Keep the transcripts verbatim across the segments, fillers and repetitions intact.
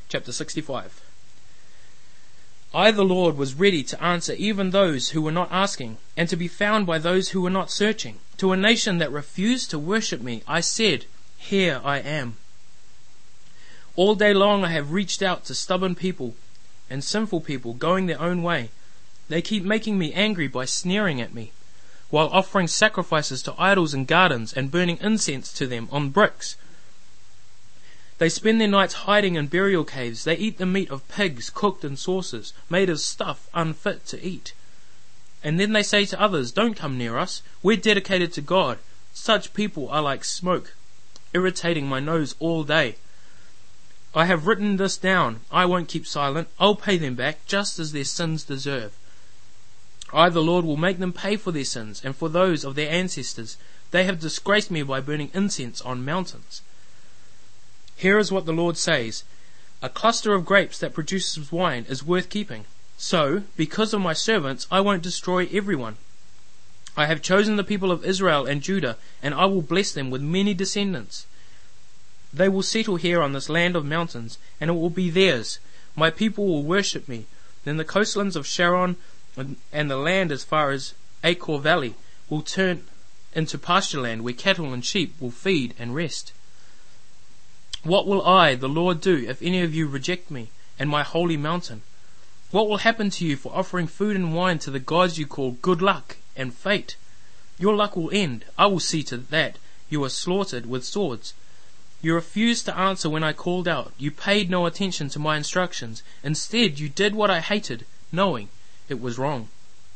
Chapter sixty-five. I, the Lord, was ready to answer even those who were not asking, and to be found by those who were not searching. To a nation that refused to worship me, I said, Here I am. All day long I have reached out to stubborn people and sinful people going their own way. They keep making me angry by sneering at me, while offering sacrifices to idols in gardens and burning incense to them on bricks. They spend their nights hiding in burial caves. They eat the meat of pigs cooked in saucers, made of stuff unfit to eat. And then they say to others, Don't come near us. We're dedicated to God. Such people are like smoke, irritating my nose all day. I have written this down. I won't keep silent. I'll pay them back just as their sins deserve. I, the Lord, will make them pay for their sins and for those of their ancestors. They have disgraced me by burning incense on mountains. Here is what the Lord says. A cluster of grapes that produces wine is worth keeping. So, because of my servants, I won't destroy everyone. I have chosen the people of Israel and Judah, and I will bless them with many descendants. They will settle here on this land of mountains, and it will be theirs. My people will worship me. Then the coastlands of Sharon and the land as far as Achor Valley will turn into pasture land where cattle and sheep will feed and rest. What will I, the Lord, do if any of you reject me and my holy mountain? What will happen to you for offering food and wine to the gods you call good luck and fate? Your luck will end. I will see to that you are slaughtered with swords. You refused to answer when I called out. You paid no attention to my instructions. Instead, you did what I hated, knowing it was wrong.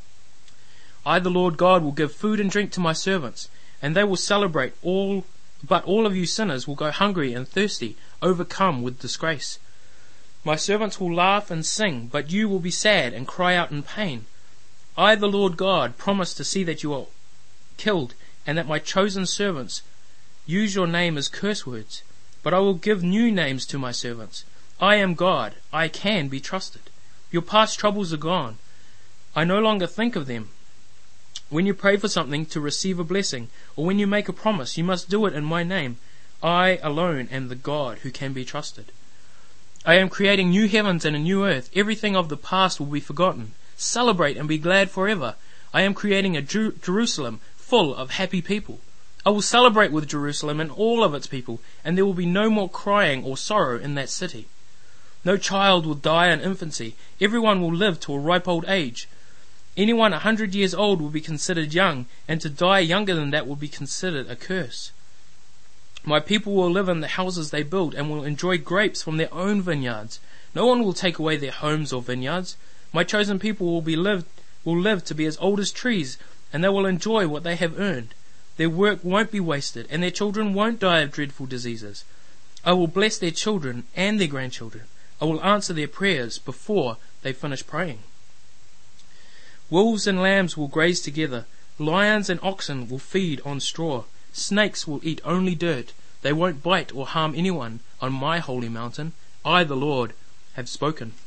I, the Lord God, will give food and drink to my servants, and they will celebrate all But all of you sinners will go hungry and thirsty, overcome with disgrace. My servants will laugh and sing, but you will be sad and cry out in pain. I, the Lord God, promise to see that you are killed, and that my chosen servants use your name as curse words. But I will give new names to my servants. I am God. I can be trusted. Your past troubles are gone. I no longer think of them. When you pray for something to receive a blessing, or when you make a promise, you must do it in my name. I alone am the God who can be trusted. I am creating new heavens and a new earth. Everything of the past will be forgotten. Celebrate and be glad forever. I am creating a Jer- Jerusalem full of happy people. I will celebrate with Jerusalem and all of its people, and there will be no more crying or sorrow in that city. No child will die in infancy. Everyone will live to a ripe old age. Anyone a hundred years old will be considered young, and to die younger than that will be considered a curse. My people will live in the houses they build and will enjoy grapes from their own vineyards. No one will take away their homes or vineyards. My chosen people will be lived will live to be as old as trees, and they will enjoy what they have earned. Their work won't be wasted, and their children won't die of dreadful diseases. I will bless their children and their grandchildren. I will answer their prayers before they finish praying. Wolves and lambs will graze together. Lions and oxen will feed on straw. Snakes will eat only dirt. They won't bite or harm anyone on my holy mountain. I, the Lord, have spoken.